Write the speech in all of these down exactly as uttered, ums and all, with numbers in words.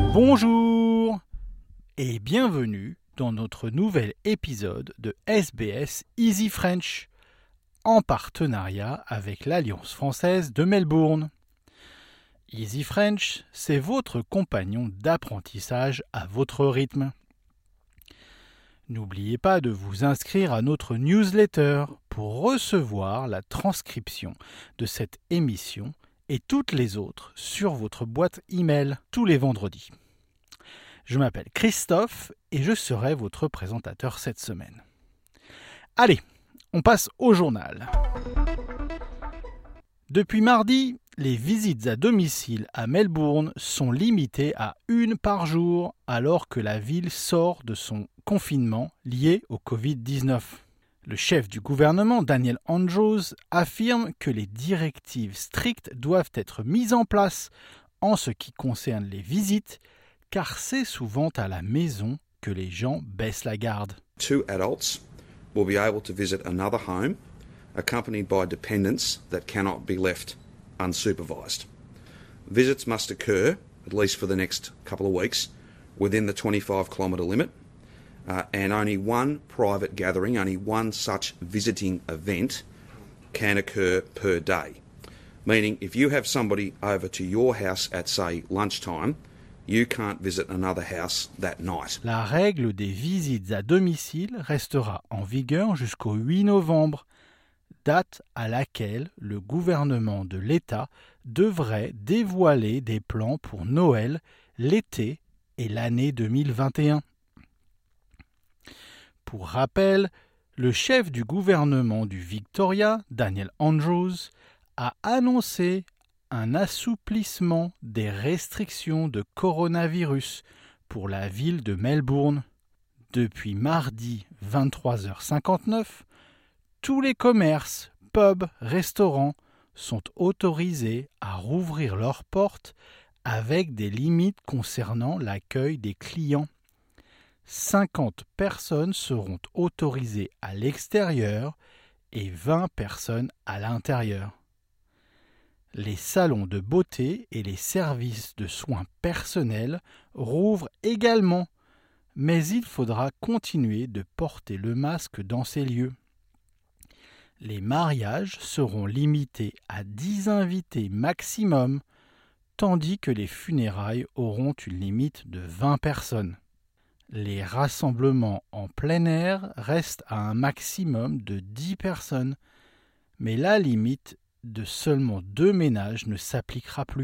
Bonjour et bienvenue dans notre nouvel épisode de S B S Easy French, en partenariat avec l'Alliance française de Melbourne. Easy French, c'est votre compagnon d'apprentissage à votre rythme. N'oubliez pas de vous inscrire à notre newsletter pour recevoir la transcription de cette émission et toutes les autres sur votre boîte email tous les vendredis. Je m'appelle Christophe et je serai votre présentateur cette semaine. Allez, on passe au journal. Depuis mardi, les visites à domicile à Melbourne sont limitées à une par jour alors que la ville sort de son confinement lié au covid dix-neuf. Le chef du gouvernement, Daniel Andrews, affirme que les directives strictes doivent être mises en place en ce qui concerne les visites, car c'est souvent à la maison que les gens baissent la garde. Two adults will be able to visit another home accompanied by dependents that cannot be left unsupervised. Visits must occur, at least for the next couple of weeks, within the twenty-five kilometre limit, uh, and only one private gathering, only one such visiting event can occur per day. Meaning, if you have somebody over to your house at, say, lunchtime, you can't visit another house that night. La règle des visites à domicile restera en vigueur jusqu'au huit novembre, date à laquelle le gouvernement de l'État devrait dévoiler des plans pour Noël, l'été et l'année deux mille vingt et un. Pour rappel, le chef du gouvernement du Victoria, Daniel Andrews, a annoncé un assouplissement des restrictions de coronavirus pour la ville de Melbourne. Depuis mardi vingt-trois heures cinquante-neuf, tous les commerces, pubs, restaurants sont autorisés à rouvrir leurs portes avec des limites concernant l'accueil des clients. cinquante personnes seront autorisées à l'extérieur et vingt personnes à l'intérieur. Les salons de beauté et les services de soins personnels rouvrent également, mais il faudra continuer de porter le masque dans ces lieux. Les mariages seront limités à dix invités maximum, tandis que les funérailles auront une limite de vingt personnes. Les rassemblements en plein air restent à un maximum de dix personnes, mais la limite de seulement deux ménages ne s'appliquera plus.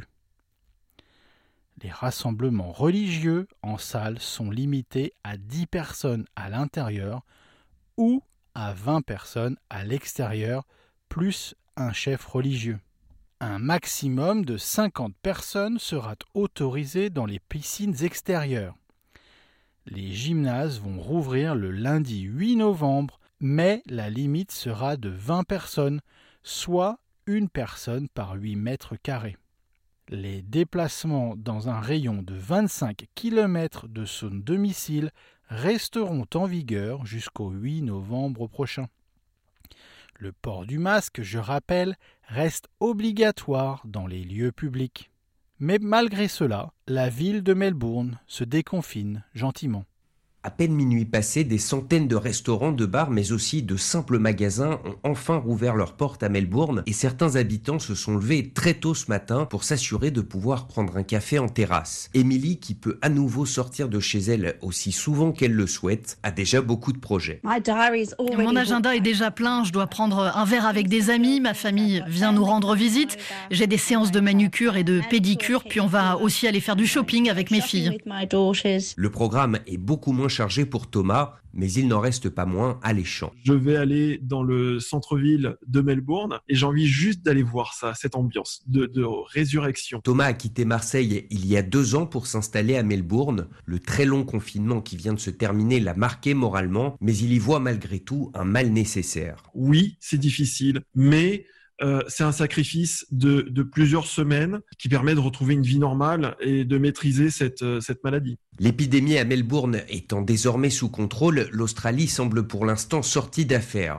Les rassemblements religieux en salle sont limités à dix personnes à l'intérieur ou à vingt personnes à l'extérieur, plus un chef religieux. Un maximum de cinquante personnes sera autorisé dans les piscines extérieures. Les gymnases vont rouvrir le lundi huit novembre, mais la limite sera de vingt personnes, soit une personne par huit mètres carrés. Les déplacements dans un rayon de vingt-cinq kilomètres de son domicile resteront en vigueur jusqu'au huit novembre prochain. Le port du masque, je rappelle, reste obligatoire dans les lieux publics. Mais malgré cela, la ville de Melbourne se déconfine gentiment. À peine minuit passé, des centaines de restaurants, de bars, mais aussi de simples magasins ont enfin rouvert leurs portes à Melbourne et certains habitants se sont levés très tôt ce matin pour s'assurer de pouvoir prendre un café en terrasse. Émilie, qui peut à nouveau sortir de chez elle aussi souvent qu'elle le souhaite, a déjà beaucoup de projets. Mon agenda est déjà plein, je dois prendre un verre avec des amis, ma famille vient nous rendre visite, j'ai des séances de manucure et de pédicure, puis on va aussi aller faire du shopping avec mes filles. Le programme est beaucoup moins chargé pour Thomas, mais il n'en reste pas moins alléchant. Je vais aller dans le centre-ville de Melbourne et j'ai envie juste d'aller voir ça, cette ambiance de, de résurrection. Thomas a quitté Marseille il y a deux ans pour s'installer à Melbourne. Le très long confinement qui vient de se terminer l'a marqué moralement, mais il y voit malgré tout un mal nécessaire. Oui, c'est difficile, mais Euh, c'est un sacrifice de, de plusieurs semaines qui permet de retrouver une vie normale et de maîtriser cette, euh, cette maladie. L'épidémie à Melbourne étant désormais sous contrôle, l'Australie semble pour l'instant sortie d'affaire.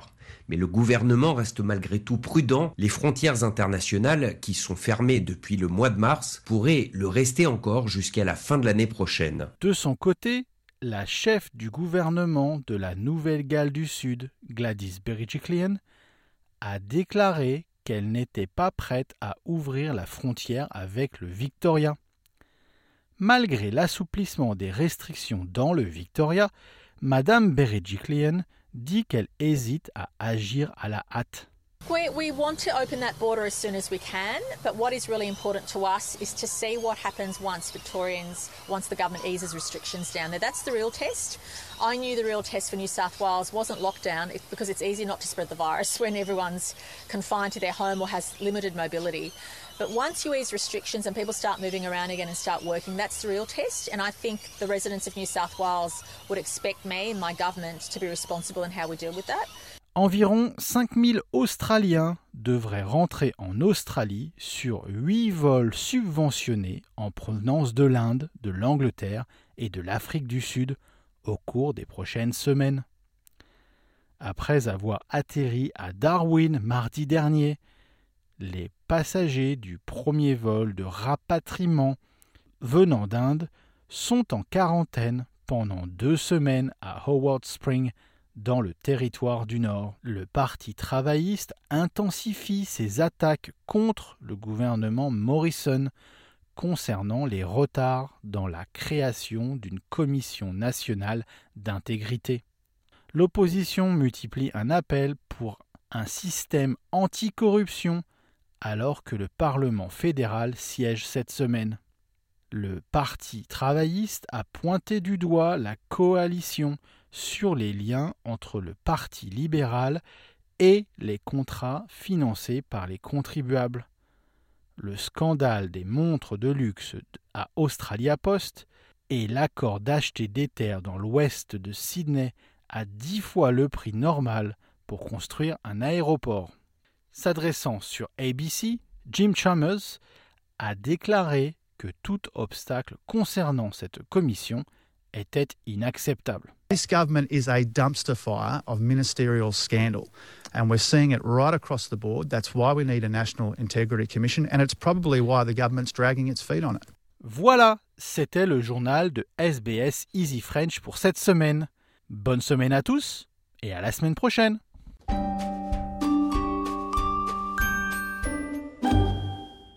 Mais le gouvernement reste malgré tout prudent. Les frontières internationales, qui sont fermées depuis le mois de mars, pourraient le rester encore jusqu'à la fin de l'année prochaine. De son côté, la chef du gouvernement de la Nouvelle-Galles du Sud, Gladys Berejiklian, a déclaré qu'elle n'était pas prête à ouvrir la frontière avec le Victoria. Malgré l'assouplissement des restrictions dans le Victoria, Madame Berejiklian dit qu'elle hésite à agir à la hâte. We, we want to open that border as soon as we can, but what is really important to us is to see what happens once Victorians, once the government eases restrictions down there. That's the real test. I knew the real test for New South Wales wasn't lockdown because it's easy not to spread the virus when everyone's confined to their home or has limited mobility. But once you ease restrictions and people start moving around again and start working, that's the real test. And I think the residents of New South Wales would expect me and my government to be responsible in how we deal with that. Environ cinq mille Australiens devraient rentrer en Australie sur huit vols subventionnés en provenance de l'Inde, de l'Angleterre et de l'Afrique du Sud au cours des prochaines semaines. Après avoir atterri à Darwin mardi dernier, les passagers du premier vol de rapatriement venant d'Inde sont en quarantaine pendant deux semaines à Howard Spring, dans le territoire du Nord. Le Parti travailliste intensifie ses attaques contre le gouvernement Morrison concernant les retards dans la création d'une commission nationale d'intégrité. L'opposition multiplie un appel pour un système anticorruption alors que le Parlement fédéral siège cette semaine. Le Parti travailliste a pointé du doigt la coalition sur les liens entre le Parti libéral et les contrats financés par les contribuables. Le scandale des montres de luxe à Australia Post et l'accord d'acheter des terres dans l'ouest de Sydney à dix fois le prix normal pour construire un aéroport. S'adressant sur A B C, Jim Chalmers a déclaré que tout obstacle concernant cette commission était inacceptable. This government is a dumpster fire of ministerial scandal, and we're seeing it right across the board. That's why we need a National Integrity Commission, and it's probably why the government's dragging its feet on it. Voilà, c'était le journal de S B S Easy French pour cette semaine. Bonne semaine à tous et à la semaine prochaine.